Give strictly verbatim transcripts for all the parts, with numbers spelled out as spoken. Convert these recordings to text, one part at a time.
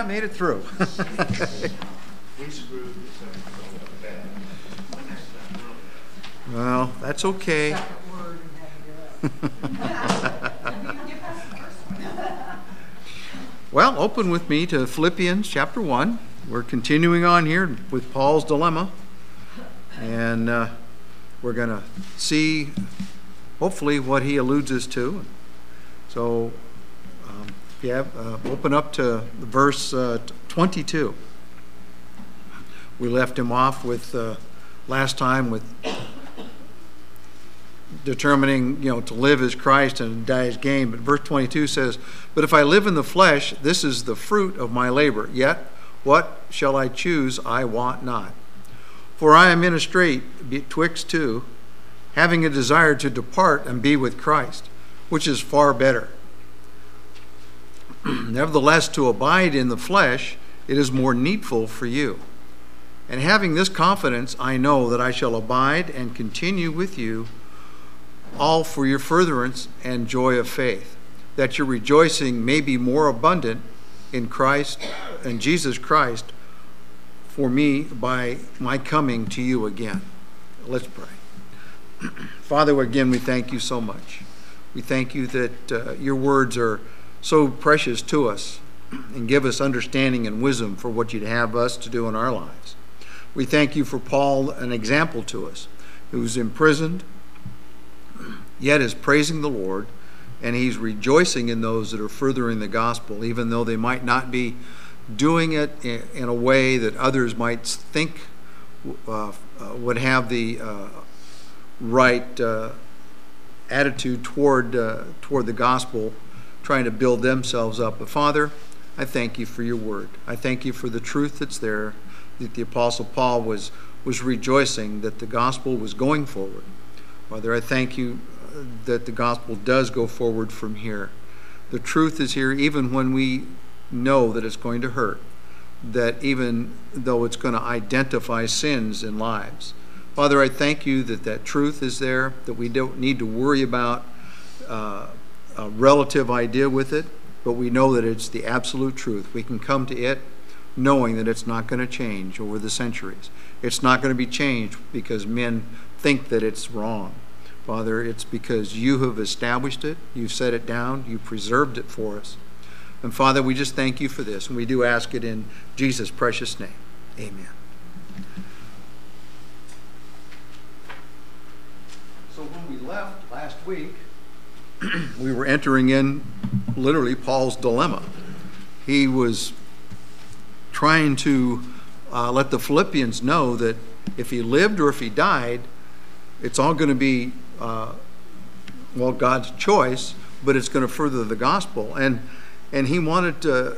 made it through. Well, that's okay. Well, open with me to Philippians chapter one. We're continuing on here with Paul's dilemma. And uh, we're going to see, hopefully, what he alludes us to. So, um, yeah, uh, open up to verse uh, twenty-two. We left him off with, uh, last time, with determining, you know, to live as Christ and die as gain. But verse twenty-two says, "But if I live in the flesh, this is the fruit of my labor. Yet, what shall I choose? I want not. For I am in a strait betwixt two, having a desire to depart and be with Christ, which is far better. Nevertheless, to abide in the flesh, it is more needful for you. And having this confidence, I know that I shall abide and continue with you, all for your furtherance and joy of faith, that your rejoicing may be more abundant in Christ and Jesus Christ for me by my coming to you again." Let's pray. Father, again, we thank you so much. We thank you that uh, your words are so precious to us and give us understanding and wisdom for what you'd have us to do in our lives. We thank you for Paul, an example to us, who's imprisoned, yet is praising the Lord, and he's rejoicing in those that are furthering the gospel, even though they might not be doing it in a way that others might think uh, uh, would have the uh, right uh, attitude toward uh, toward the gospel, trying to build themselves up. But Father, I thank you for your word. I thank you for the truth that's there, that the Apostle Paul was was rejoicing that the gospel was going forward. Father, I thank you that the gospel does go forward from here. The truth is here even when we know that it's going to hurt, that even though it's going to identify sins in lives. Father, I thank you that that truth is there, that we don't need to worry about uh, a relative idea with it, but we know that it's the absolute truth. We can come to it knowing that it's not going to change over the centuries. It's not going to be changed because men think that it's wrong. Father, it's because you have established it, you've set it down, you've preserved it for us. And Father, we just thank you for this, and we do ask it in Jesus' precious name. Amen. So when we left last week, we were entering in literally Paul's dilemma. He was trying to uh, let the Philippians know that if he lived or if he died, it's all going to be Uh, well, God's choice, but it's going to further the gospel. And and he wanted to,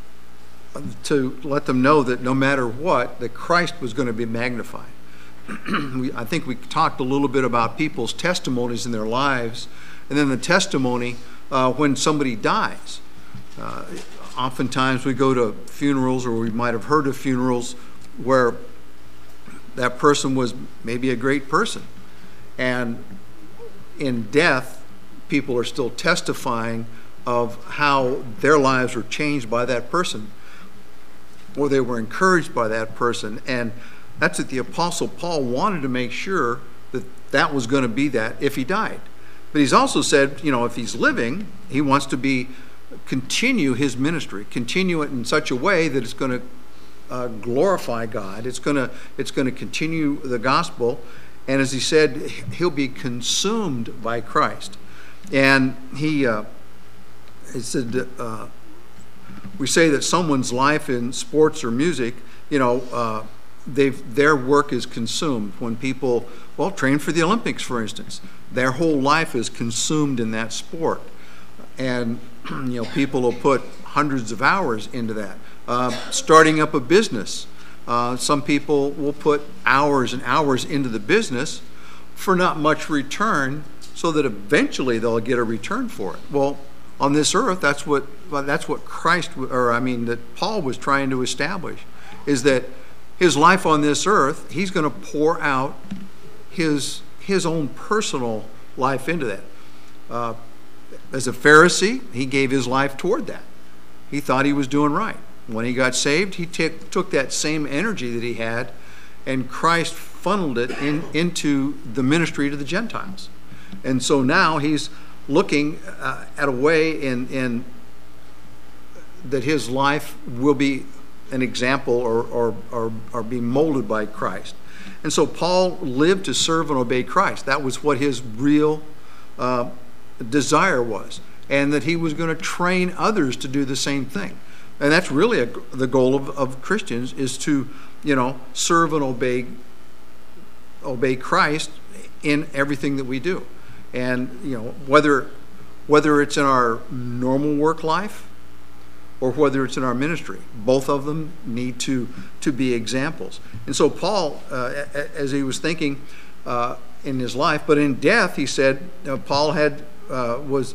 to let them know that no matter what, that Christ was going to be magnified. we, I think we talked a little bit about people's testimonies in their lives, and then the testimony uh, when somebody dies. Uh, oftentimes we go to funerals, or we might have heard of funerals, where that person was maybe a great person. And in death, people are still testifying of how their lives were changed by that person, or they were encouraged by that person. And that's what the Apostle Paul wanted to make sure that that was going to be that if he died. But he's also said, you know, if he's living, he wants to be continue his ministry, continue it in such a way that it's going to uh, glorify God. It's going to it's going to continue the gospel. And as he said, he'll be consumed by Christ. And he, uh, he said, uh, we say that someone's life in sports or music, you know, uh, they've their work is consumed. When people, well, train for the Olympics, for instance, their whole life is consumed in that sport. And, you know, people will put hundreds of hours into that. Uh, starting up a business. Uh, some people will put hours and hours into the business for not much return, so that eventually they'll get a return for it. Well, on this earth, that's what that's what Christ, or I mean, that Paul was trying to establish, is that his life on this earth, he's going to pour out his his own personal life into that. Uh, as a Pharisee, he gave his life toward that. He thought he was doing right. when he got saved, he t- took that same energy that he had, and Christ funneled it in, into the ministry to the Gentiles. And so now he's looking uh, at a way in, in that his life will be an example or, or, or, or be molded by Christ. And so Paul lived to serve and obey Christ. That was what his real uh, desire was, and that he was going to train others to do the same thing. And that's really a, the goal of, of Christians, is to, you know, serve and obey obey Christ in everything that we do. And, you know, whether whether it's in our normal work life or whether it's in our ministry, both of them need to to be examples. And so Paul, uh, as he was thinking uh, in his life, but in death, he said, uh, Paul had uh, was.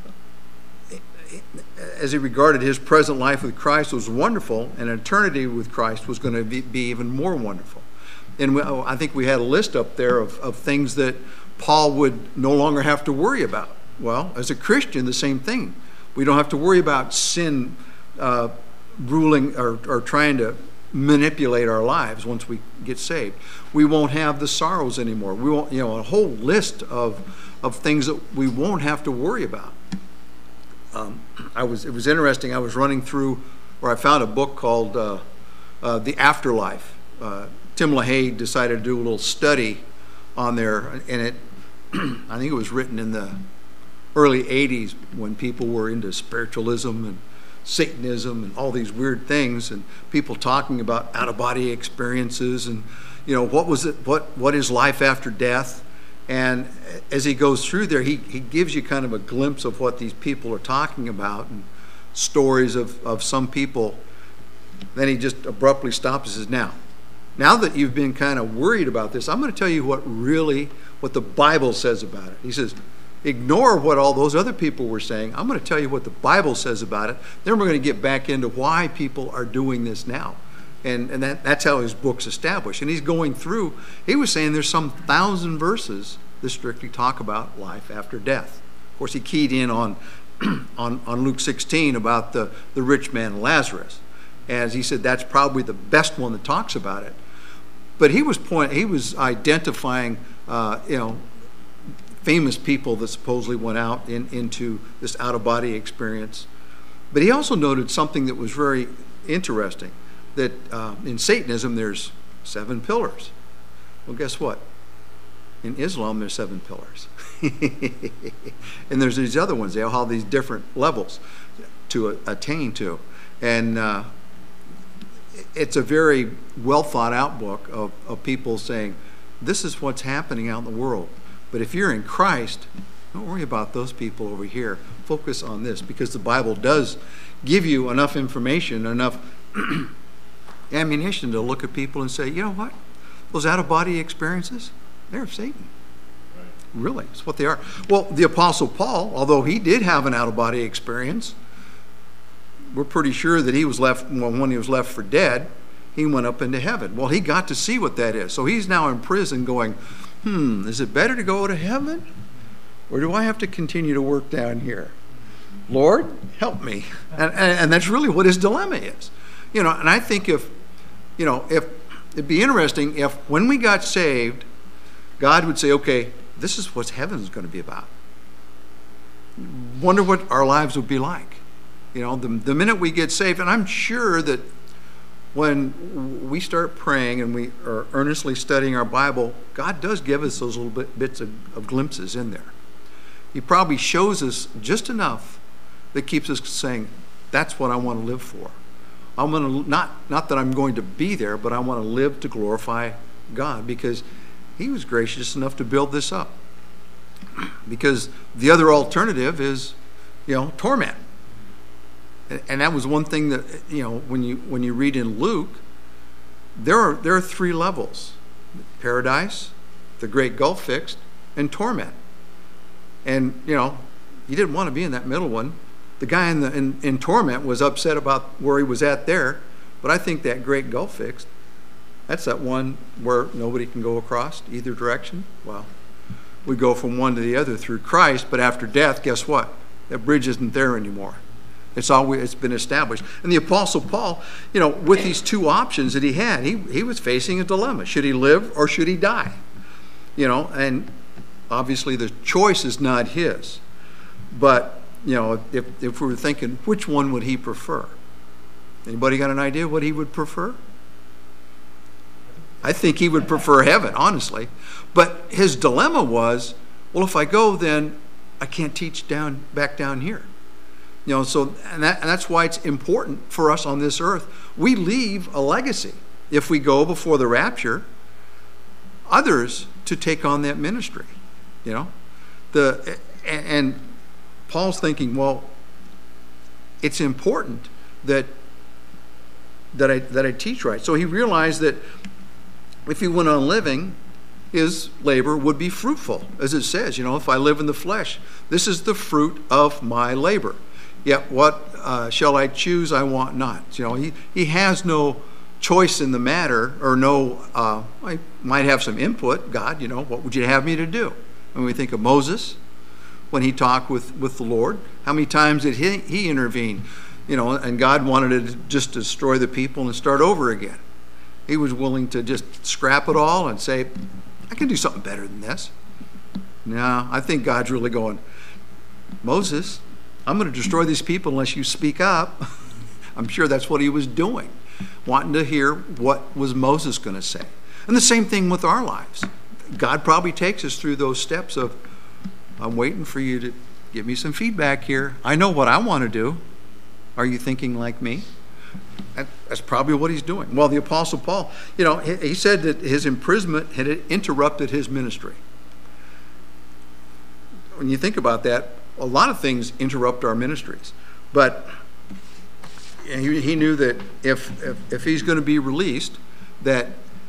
as he regarded his present life with Christ was wonderful, and eternity with Christ was going to be, be even more wonderful. And we, oh, I think we had a list up there of, of things that Paul would no longer have to worry about. Well, as a Christian, the same thing. We don't have to worry about sin uh, ruling or, or trying to manipulate our lives once we get saved. We won't have the sorrows anymore. We won't, you know, a whole list of, of things that we won't have to worry about. Um, I was. It was interesting. I was running through, or I found a book called uh, uh, "The Afterlife." Uh, Tim LaHaye decided to do a little study on there, and it. I think it was written in the early eighties when people were into spiritualism and Satanism and all these weird things, and people talking about out-of-body experiences and, you know, what was it? What what is life after death? And as he goes through there, he, he gives you kind of a glimpse of what these people are talking about and stories of, of some people. Then he just abruptly stops and says, now, now that you've been kind of worried about this, I'm going to tell you what really, what the Bible says about it. He says, ignore what all those other people were saying. I'm going to tell you what the Bible says about it. Then we're going to get back into why people are doing this now. And, and that, that's how his book's established. And he's going through, he was saying there's some thousand verses that strictly talk about life after death. Of course, he keyed in on, on, on Luke sixteen about the, the rich man and Lazarus. As he said, that's probably the best one that talks about it. But he was point, he was identifying, uh, you know, famous people that supposedly went out in, into this out-of-body experience. But he also noted something that was very interesting. That uh, in Satanism there's seven pillars. Well, guess what? In Islam there's seven pillars. And there's these other ones. They all have these different levels to uh, attain to. And uh, it's a very well thought out book of, of people saying, this is what's happening out in the world. But if you're in Christ, don't worry about those people over here. Focus on this, because the Bible does give you enough information, enough ammunition to look at people and say, you know what? Those out-of-body experiences, they're of Satan. Right. Really, it's what they are. Well, the Apostle Paul, although he did have an out-of-body experience, we're pretty sure that he was left, well, when he was left for dead, he went up into heaven. Well, he got to see what that is. So he's now in prison going, hmm, is it better to go to heaven? Or do I have to continue to work down here? Lord, help me. And, and, and that's really what his dilemma is. You know, and I think if, you know, if it'd be interesting if when we got saved, God would say, okay, this is what heaven's going to be about. Wonder what our lives would be like. You know, the, the minute we get saved, and I'm sure that when we start praying and we are earnestly studying our Bible, God does give us those little bit, bits of, of glimpses in there. He probably shows us just enough that keeps us saying, that's what I want to live for. I'm going to, not, not that I'm going to be there, but I want to live to glorify God, because he was gracious enough to build this up. Because the other alternative is, you know, torment. And, and that was one thing that, you know, when you when you read in Luke, there are there are three levels: paradise, the great gulf fixed, and torment. And, you know, you didn't want to be in that middle one. The guy in, the, in, in torment was upset about where he was at there, but I think that great gulf fixed, that's that one where nobody can go across either direction. Well, we go from one to the other through Christ, but after death, guess what? That bridge isn't there anymore. It's always it's been established. And the Apostle Paul, you know, with these two options that he had, he, he was facing a dilemma. Should he live or should he die? You know, and obviously the choice is not his. But, you know, if, if we were thinking, which one would he prefer? Anybody got an idea what he would prefer? I think he would prefer heaven, honestly. But his dilemma was, well, if I go, then I can't teach down back down here. You know, so and, that, and that's why it's important for us on this earth. We leave a legacy if we go before the rapture, others to take on that ministry. You know, the and, and Paul's thinking, well, it's important that that I that I teach right. So he realized that if he went on living, his labor would be fruitful, as it says. You know, if I live in the flesh, this is the fruit of my labor. Yet what uh, shall I choose? I want not. You know, he he has no choice in the matter, or no. Uh, I might have some input. God, you know, what would you have me to do? When we think of Moses, when he talked with, with the Lord, how many times did he he intervene? You know, and God wanted to just destroy the people and start over again. He was willing to just scrap it all and say, I can do something better than this. No, I think God's really going, Moses, I'm going to destroy these people unless you speak up. I'm sure that's what he was doing, wanting to hear what was Moses going to say. And the same thing with our lives. God probably takes us through those steps of, I'm waiting for you to give me some feedback here. I know what I want to do. Are you thinking like me? That's probably what he's doing. Well, the Apostle Paul, you know, he said that his imprisonment had interrupted his ministry. When you think about that, a lot of things interrupt our ministries. But he, he knew that if, if, if he's going to be released, that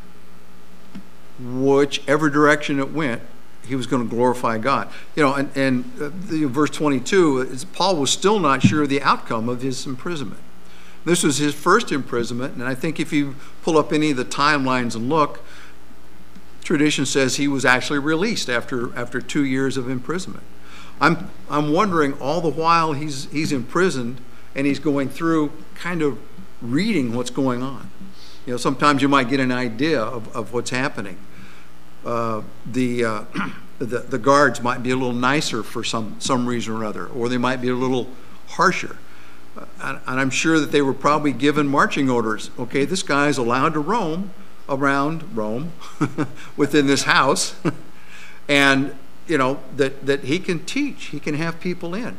whichever direction it went, he was going to glorify God. You know, and, and the, verse twenty-two, Paul was still not sure of the outcome of his imprisonment. This was his first imprisonment, and I think if you pull up any of the timelines and look, tradition says he was actually released after after two years of imprisonment. I'm I'm wondering all the while he's he's imprisoned and he's going through kind of reading what's going on. You know, sometimes you might get an idea of, of what's happening. Uh, the, uh, the the guards might be a little nicer for some some reason or other, or they might be a little harsher. And I'm sure that they were probably given marching orders. Okay, this guy's allowed to roam around Rome within this house, and you know that that he can teach, he can have people in.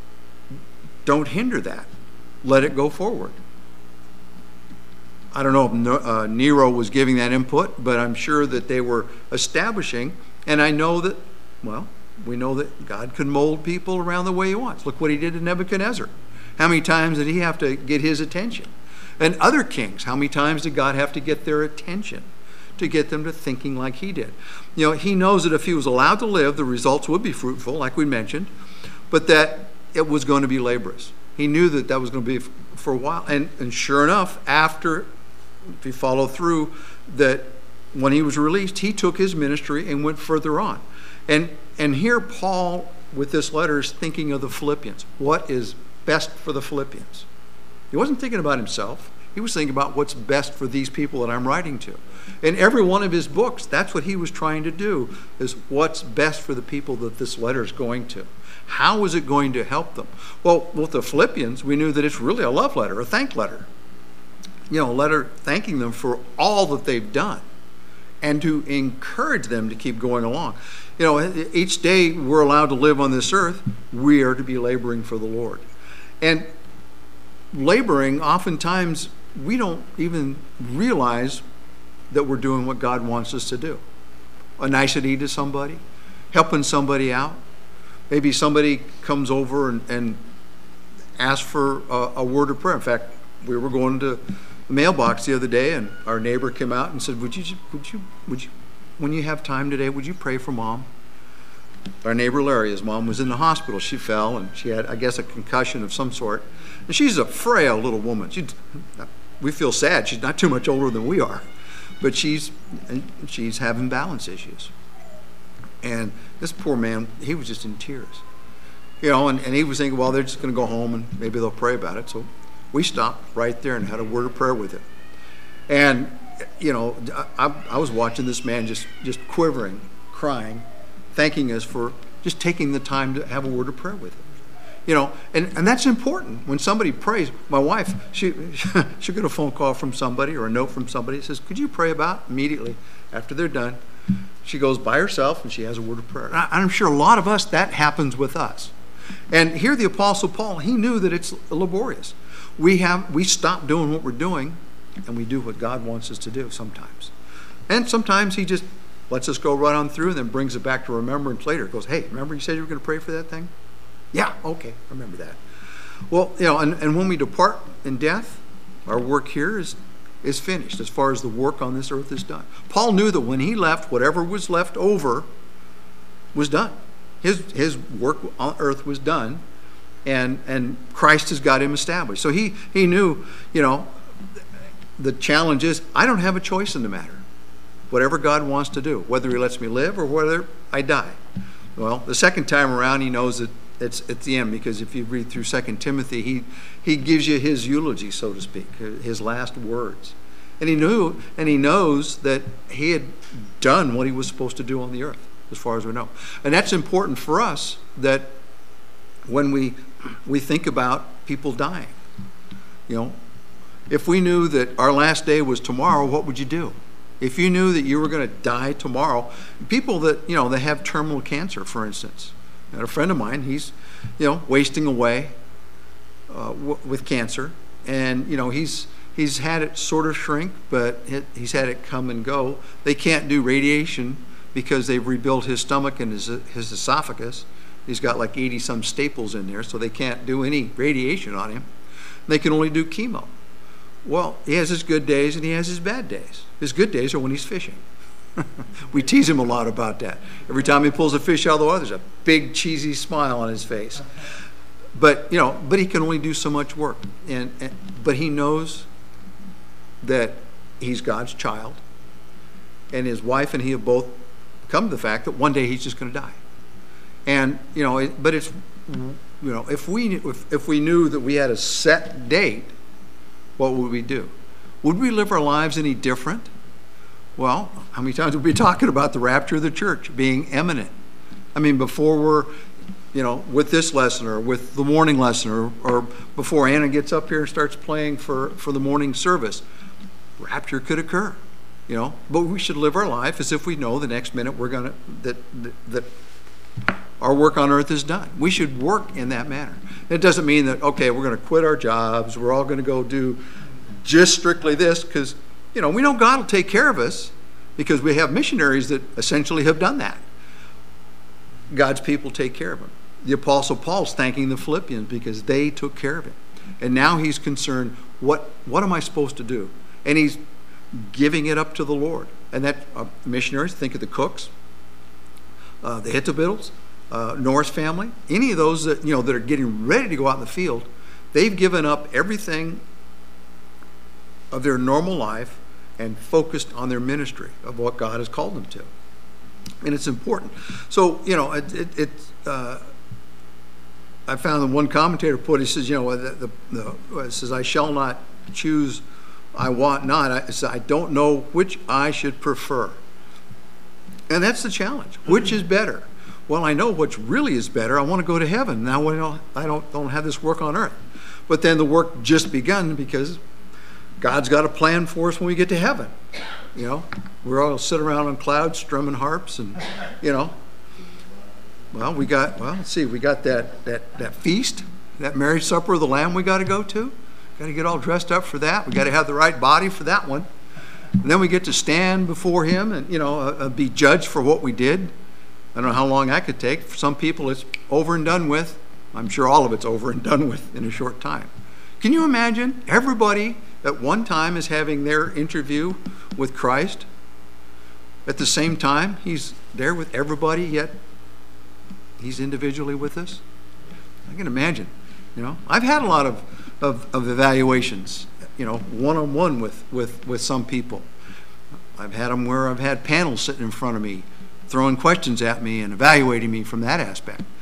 Don't hinder that. Let it go forward. I don't know if uh, Nero was giving that input, but I'm sure that they were establishing. And I know that, well, we know that God can mold people around the way he wants. Look what he did to Nebuchadnezzar. How many times did he have to get his attention? And other kings, how many times did God have to get their attention to get them to thinking like he did? You know, he knows that if he was allowed to live, the results would be fruitful, like we mentioned, but that it was going to be laborious. He knew that that was going to be for a while. And, and sure enough, after, if you follow through, that when he was released, he took his ministry and went further on. And, and here Paul, with this letter, is thinking of the Philippians. What is best for the Philippians? He wasn't thinking about himself. He was thinking about what's best for these people that I'm writing to. In every one of his books, that's what he was trying to do, is what's best for the people that this letter is going to. How is it going to help them? Well, with the Philippians, we knew that it's really a love letter, a thank letter. You know, a letter thanking them for all that they've done and to encourage them to keep going along. You know, each day we're allowed to live on this earth, we are to be laboring for the Lord. And laboring, oftentimes, we don't even realize that we're doing what God wants us to do. A nicety to somebody, helping somebody out. Maybe somebody comes over and, and asks for a, a word of prayer. In fact, we were going to the mailbox the other day, and our neighbor came out and said, would you, would you, would you, when you have time today, would you pray for Mom? Our neighbor Larry, his mom was in the hospital. She fell, and she had, I guess, a concussion of some sort. And she's a frail little woman. She, we feel sad. She's not too much older than we are, but she's she's having balance issues. And this poor man, he was just in tears. You know, and, and he was thinking, well, they're just going to go home and maybe they'll pray about it. So we stopped right there and had a word of prayer with him. And, you know, I, I was watching this man just, just quivering, crying, thanking us for just taking the time to have a word of prayer with him. You know, and, and that's important. When somebody prays, my wife, she, she'll get a phone call from somebody or a note from somebody that says, could you pray about immediately after they're done? She goes by herself and she has a word of prayer. And I, I'm sure a lot of us, that happens with us. And here the Apostle Paul, he knew that it's laborious. We have we stop doing what we're doing and we do what God wants us to do sometimes. And sometimes he just lets us go right on through and then brings it back to remembrance later. He goes, hey, remember you said you were going to pray for that thing? Yeah, okay, remember that. Well, you know, and, and when we depart in death, our work here is, is finished as far as the work on this earth is done. Paul knew that when he left, whatever was left over was done. His his work on earth was done, and and Christ has got him established. So he he knew, you know, the challenge is I don't have a choice in the matter. Whatever God wants to do, whether he lets me live or whether I die. Well, the second time around, he knows that it's at the end, because if you read through Second Timothy, he he gives you his eulogy, so to speak, his last words. And he knew, and he knows that he had done what he was supposed to do on the earth, as far as we know. And that's important for us, that when we we think about people dying, you know, if we knew that our last day was tomorrow, what would you do? If you knew that you were going to die tomorrow, people that, you know, they have terminal cancer, for instance. And a friend of mine, he's, you know, wasting away uh, w- with cancer, and, you know, he's he's had it sort of shrink, but it, he's had it come and go. They can't do radiation because they've rebuilt his stomach and his his esophagus. He's got like eighty some staples in there, so they can't do any radiation on him. They can only do chemo. Well, he has his good days and he has his bad days. His good days are when he's fishing. We tease him a lot about that. Every time he pulls a fish out of the water, there's a big cheesy smile on his face. But, you know, but he can only do so much work. And, and but he knows that he's God's child, and his wife and he have both come to the fact that one day he's just going to die. And, you know, it, but it's, you know, if we if, if we knew that we had a set date, what would we do? Would we live our lives any different? Well, how many times have we been talking about the rapture of the church being imminent? I mean, before we're, you know, with this lesson or with the morning lesson, or, or before Anna gets up here and starts playing for, for the morning service, rapture could occur, you know. But we should live our life as if we know the next minute we're going to, that, that, that our work on earth is done. We should work in that manner. It doesn't mean that, okay, we're going to quit our jobs, we're all going to go do just strictly this, because, you know, we know God will take care of us because we have missionaries that essentially have done that. God's people take care of him. The Apostle Paul's thanking the Philippians because they took care of him. And now he's concerned, what, what am I supposed to do? And he's giving it up to the Lord. And that uh, missionaries, think of the Cooks, uh, the Hittabittles, uh, Norris family, any of those that, you know, that are getting ready to go out in the field, they've given up everything of their normal life and focused on their ministry of what God has called them to. And it's important. So, you know, it, it, it uh, I found that one commentator put, he says, you know, the, the, the, it says, I shall not choose, I want not. I, says, I don't know which I should prefer. And that's the challenge. Which is better? Well, I know which really is better. I want to go to heaven. Now I don't, I don't, don't have this work on earth. But then the work just begun, because God's got a plan for us when we get to heaven. You know, we're all sit around on clouds strumming harps, and, you know, well, we got, well, let's see, we got that, that, that feast, that marriage supper of the Lamb we got to go to. Got to get all dressed up for that. We got to have the right body for that one. And then we get to stand before him and, you know, uh, be judged for what we did. I don't know how long that could take. For some people, it's over and done with. I'm sure all of it's over and done with in a short time. Can you imagine everybody at one time is having their interview with Christ? At the same time, he's there with everybody, yet he's individually with us? I can imagine. You know, I've had a lot of, of, of evaluations, you know, one-on-one with, with, with some people. I've had them where I've had panels sitting in front of me, throwing questions at me and evaluating me from that aspect.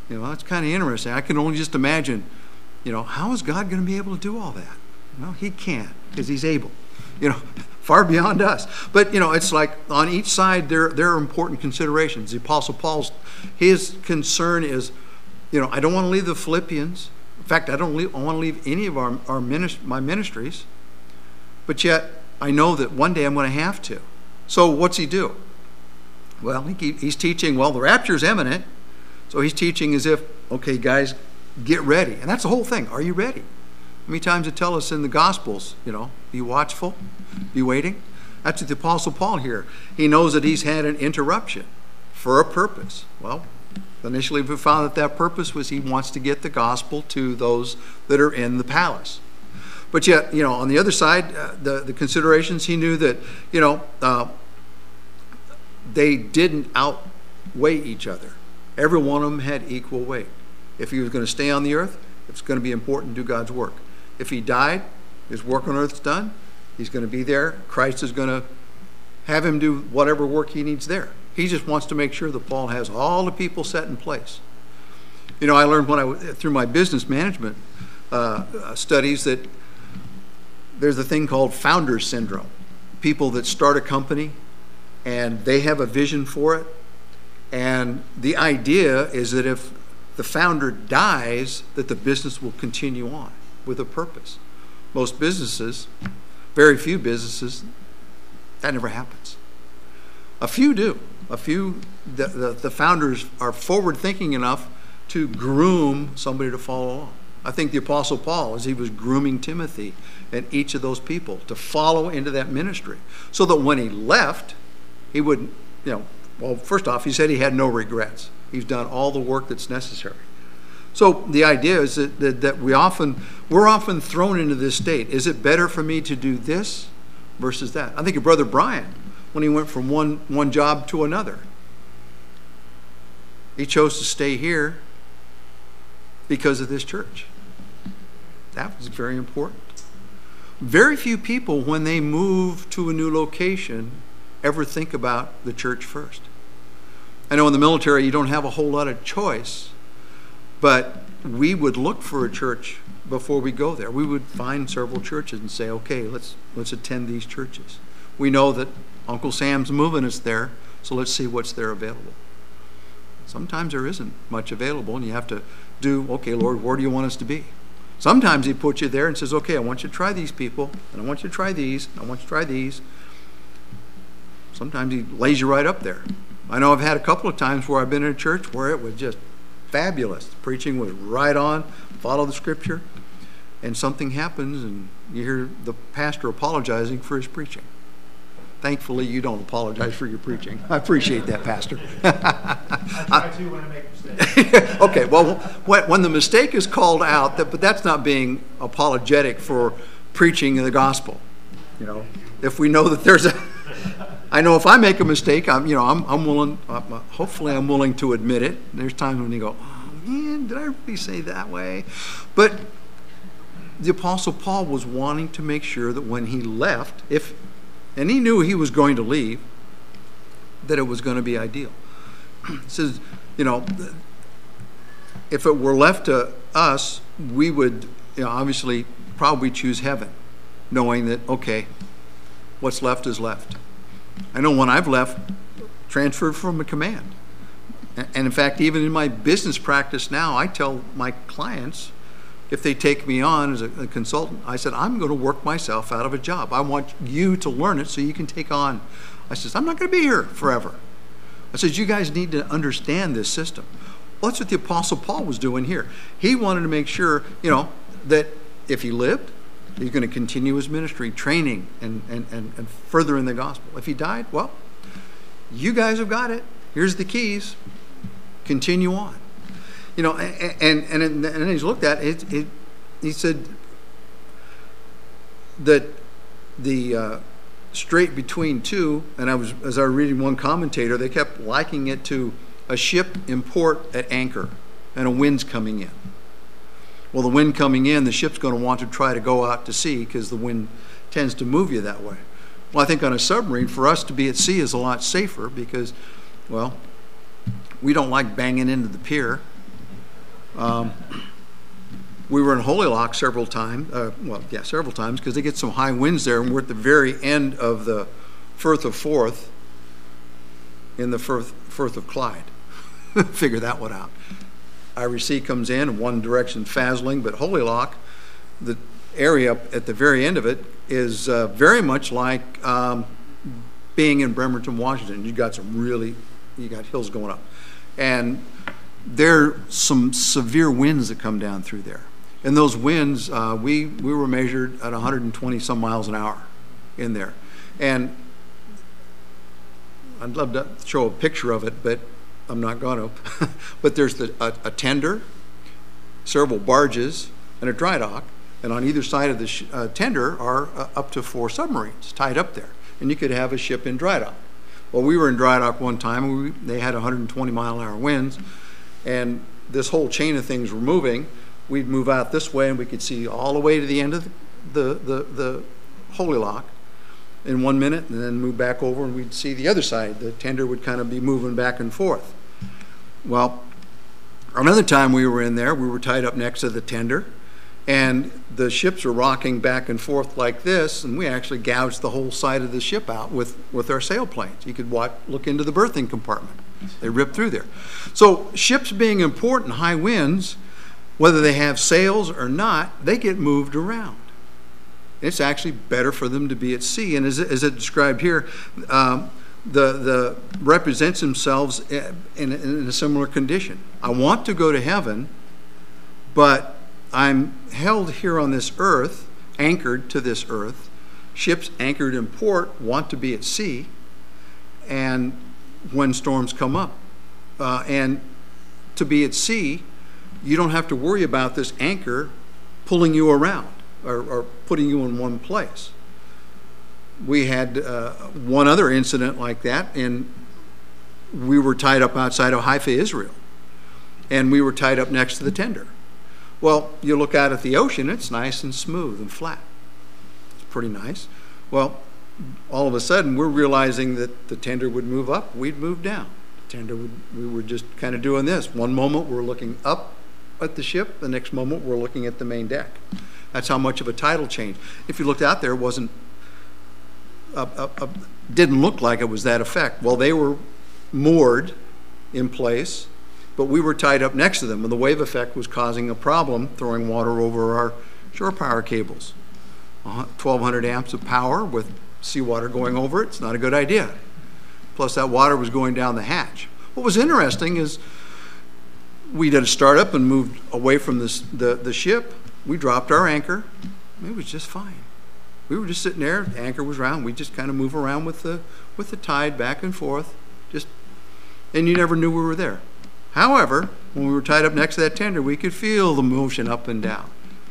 You know, that's kind of interesting. I can only just imagine, you know, how is God going to be able to do all that? Well, he can't, because he's able. You know, far beyond us. But, you know, it's like on each side there, there are important considerations. The Apostle Paul's, his concern is, you know, I don't want to leave the Philippians. In fact, I don't leave, I want to leave any of our, our minist- my ministries. But yet, I know that one day I'm going to have to. So what's he do? Well, he, he's teaching, well, the rapture is imminent. So he's teaching as if, okay, guys, get ready. And that's the whole thing. Are you ready? How many times it tell us in the Gospels, you know, be watchful, be waiting? That's what the Apostle Paul here. He knows that he's had an interruption for a purpose. Well, initially we found that that purpose was he wants to get the gospel to those that are in the palace. But yet, you know, on the other side, uh, the, the considerations, he knew that, you know, uh, they didn't outweigh each other. Every one of them had equal weight. If he was going to stay on the earth, it's going to be important to do God's work. If he died, his work on earth is done. He's going to be there. Christ is going to have him do whatever work he needs there. He just wants to make sure that Paul has all the people set in place. You know, I learned when I through my business management uh, studies that there's a thing called founder syndrome. People that start a company and they have a vision for it, and the idea is that if the founder dies, that the business will continue on with a purpose. Most businesses, very few businesses, that never happens. A few do. A few, the, the, the founders are forward-thinking enough to groom somebody to follow along. I think the Apostle Paul, as he was grooming Timothy and each of those people to follow into that ministry, so that when he left, he wouldn't, you know, well, first off, he said he had no regrets. He's done all the work that's necessary. So the idea is that, that, that we often, we're often thrown into this state. Is it better for me to do this versus that? I think of Brother Brian, when he went from one, one job to another. He chose to stay here because of this church. That was very important. Very few people, when they move to a new location, ever think about the church first. I know in the military you don't have a whole lot of choice, but we would look for a church before we go there. We would find several churches and say, okay, let's let's attend these churches. We know that Uncle Sam's moving us there, so let's see what's there available. Sometimes there isn't much available, and you have to do, okay, Lord, where do you want us to be? Sometimes he puts you there and says, okay, I want you to try these people, and I want you to try these, and I want you to try these. Sometimes he lays you right up there. I know I've had a couple of times where I've been in a church where it was just fabulous. The preaching was right on, follow the scripture, and something happens and you hear the pastor apologizing for his preaching. Thankfully, you don't apologize for your preaching. I appreciate that, Pastor. I try to when I make mistakes. Okay, well, when, when the mistake is called out, that, but that's not being apologetic for preaching the gospel. You know, if we know that there's a, I know if I make a mistake, I'm, you know, I'm, I'm willing. Uh, hopefully, I'm willing to admit it. There's times when you go, oh man, did I really say that way? But the Apostle Paul was wanting to make sure that when he left, if and he knew he was going to leave, that it was going to be ideal. It says, you know, if it were left to us, we would, you know, obviously probably choose heaven, knowing that, okay, what's left is left. I know when I've left, transferred from a command. And in fact, even in my business practice now, I tell my clients, if they take me on as a, a consultant, I said, I'm going to work myself out of a job. I want you to learn it so you can take on. I says, I'm not going to be here forever. I says, you guys need to understand this system. Well, that's what the Apostle Paul was doing here. He wanted to make sure, you know, that if he lived, he's going to continue his ministry, training, and, and, and, and further in the gospel. If he died, well, you guys have got it. Here's the keys. Continue on. You know, and and and, and he's looked at it, it. He said that the uh, strait between two, and I was as I was reading one commentator, they kept likening it to a ship in port at anchor, and a wind's coming in. Well, the wind coming in, the ship's going to want to try to go out to sea because the wind tends to move you that way. Well, I think on a submarine, for us to be at sea is a lot safer because, well, we don't like banging into the pier. Um, we were in Holy Lock several times, uh, well, yeah, several times, because they get some high winds there, and we're at the very end of the Firth of Forth in the Firth, Firth of Clyde. Figure that one out. Irish Sea comes in, in one direction, Fasling, but Holy Lock, the area at the very end of it, is uh, very much like um, being in Bremerton, Washington. You got some really, you got hills going up. And there are some severe winds that come down through there. And those winds, uh, we, we were measured at one hundred twenty some miles an hour in there. And I'd love to show a picture of it, but I'm not going to. But there's the, a, a tender, several barges, and a dry dock. And on either side of the sh uh, tender are uh, up to four submarines tied up there. And you could have a ship in dry dock. Well, we were in dry dock one time, and we, they had one hundred twenty mile an hour winds, and this whole chain of things were moving. We'd move out this way, and we could see all the way to the end of the, the, the, the Holy Lock in one minute, and then move back over, and we'd see the other side. The tender would kind of be moving back and forth. Well, another time we were in there, we were tied up next to the tender, and the ships were rocking back and forth like this, and we actually gouged the whole side of the ship out with, with our sailplanes. You could watch, look into the berthing compartment. They ripped through there. So ships being important, high winds, whether they have sails or not, they get moved around. It's actually better for them to be at sea. And as it, as it described here, um, the, the represents themselves in, in a similar condition. I want to go to heaven, but I'm held here on this earth, anchored to this earth. Ships anchored in port want to be at sea, and when storms come up. Uh, and to be at sea, you don't have to worry about this anchor pulling you around or, or putting you in one place. We had uh, one other incident like that, and we were tied up outside of Haifa, Israel, and we were tied up next to the tender. Well, you look out at the ocean, it's nice and smooth and flat. It's pretty nice. Well, all of a sudden, we're realizing that the tender would move up, we'd move down. The tender would, we were just kind of doing this. One moment we're looking up at the ship, the next moment we're looking at the main deck. That's how much of a tidal change. If you looked out there, it wasn't, uh, uh, uh, didn't look like it was that effect. Well, they were moored in place, but we were tied up next to them, and the wave effect was causing a problem, throwing water over our shore power cables. twelve hundred amps of power with seawater going over it, it's not a good idea. Plus that water was going down the hatch. What was interesting is we did a startup and moved away from this, the, the ship. We dropped our anchor. It was just fine. We were just sitting there, the anchor was round. We just kind of move around with the, with the tide back and forth, just, and you never knew we were there. However, when we were tied up next to that tender, we could feel the motion up and down.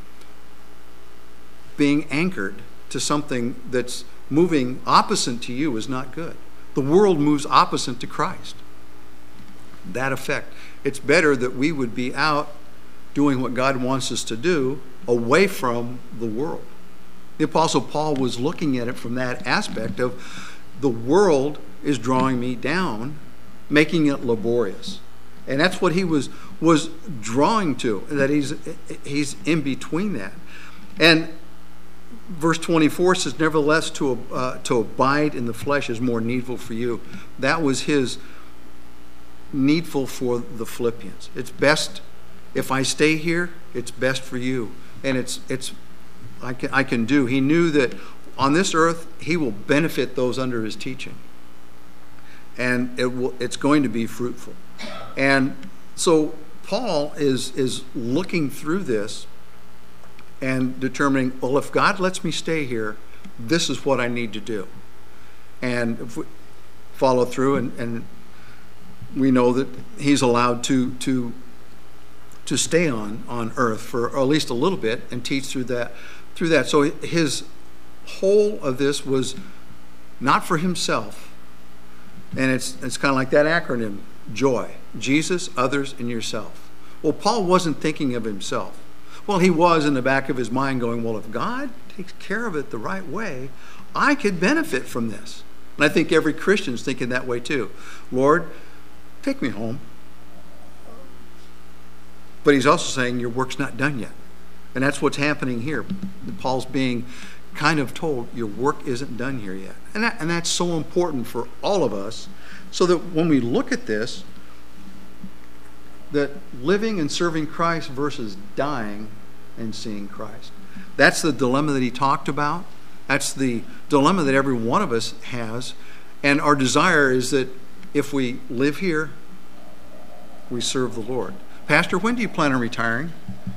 Being anchored to something that's moving opposite to you is not good. The world moves opposite to Christ. That effect. It's better that we would be out doing what God wants us to do, away from the world. The Apostle Paul was looking at it from that aspect of the world is drawing me down, making it laborious. And that's what he was, was drawing to, that he's, he's in between that. And verse twenty-four says, nevertheless, to, uh, to abide in the flesh is more needful for you. That was his needful for the Philippians. It's best, if I stay here, it's best for you. And it's, it's I can, I can do. He knew that on this earth, he will benefit those under his teaching. And it will, it's going to be fruitful. And so Paul is, is looking through this and determining, well, if God lets me stay here, this is what I need to do. And if we follow through, and, and we know that he's allowed to, to, to stay on, on earth for at least a little bit and teach through that. Through that. So his whole of this was not for himself. And it's, it's kind of like that acronym, JOY. Jesus, others, and yourself. Well, Paul wasn't thinking of himself. Well, he was in the back of his mind going, well, if God takes care of it the right way, I could benefit from this. And I think every Christian's thinking that way too. Lord, take me home. But he's also saying your work's not done yet. And that's what's happening here. Paul's being kind of told your work isn't done here yet. And, that, and that's so important for all of us, so that when we look at this, that living and serving Christ versus dying and seeing Christ. That's the dilemma that he talked about. That's the dilemma that every one of us has. And our desire is that if we live here, we serve the Lord. Pastor, when do you plan on retiring?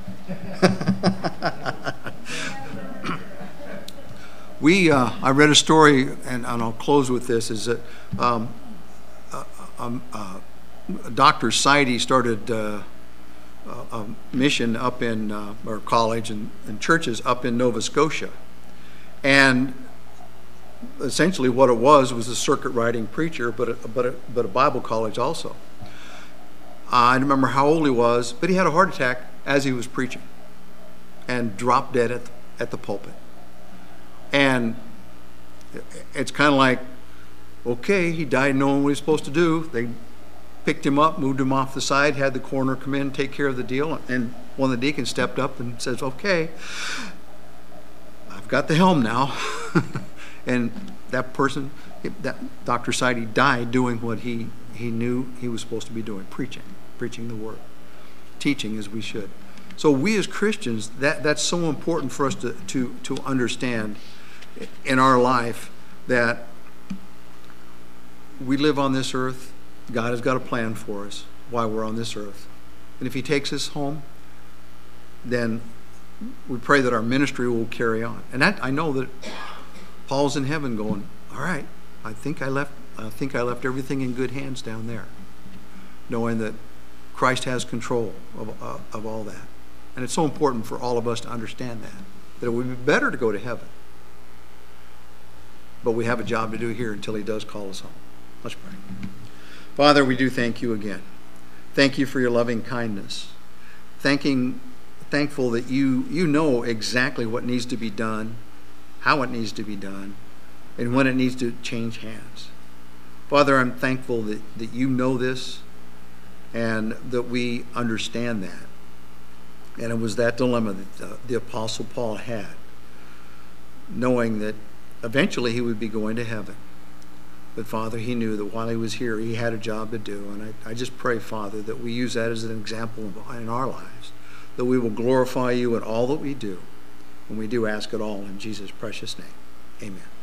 we, uh, I read a story, and, and I'll close with this, is that um, uh, um, uh, Doctor Seide started uh, a mission up in, uh, or college and, and churches up in Nova Scotia. And essentially what it was was a circuit riding preacher, but a, but a, but a Bible college also. I don't remember how old he was, but he had a heart attack as he was preaching and dropped dead at the, at the pulpit. And it's kind of like, okay, he died knowing what he was supposed to do. They picked him up, moved him off the side, had the coroner come in, take care of the deal, and one of the deacons stepped up and says, okay, I've got the helm now. And that person, that Doctor Seide died doing what he, he knew he was supposed to be doing, preaching, preaching the word, teaching as we should. So we as Christians, that, that's so important for us to, to, to understand in our life, that we live on this earth. God has got a plan for us while we're on this earth. And if he takes us home, then we pray that our ministry will carry on. And that, I know that Paul's in heaven going, all right, I think I left I think I left everything in good hands down there, knowing that Christ has control of, uh, of all that. And it's so important for all of us to understand that, that it would be better to go to heaven. But we have a job to do here until he does call us home. Let's pray. Father, we do thank you again. Thank you for your loving kindness. Thanking, thankful that you, you know exactly what needs to be done, how it needs to be done, and when it needs to change hands. Father, I'm thankful that, that you know this and that we understand that. And it was that dilemma that the, the Apostle Paul had, knowing that eventually he would be going to heaven. But Father, he knew that while he was here, he had a job to do. And I, I just pray, Father, that we use that as an example in our lives, that we will glorify you in all that we do. And we do ask it all in Jesus' precious name. Amen.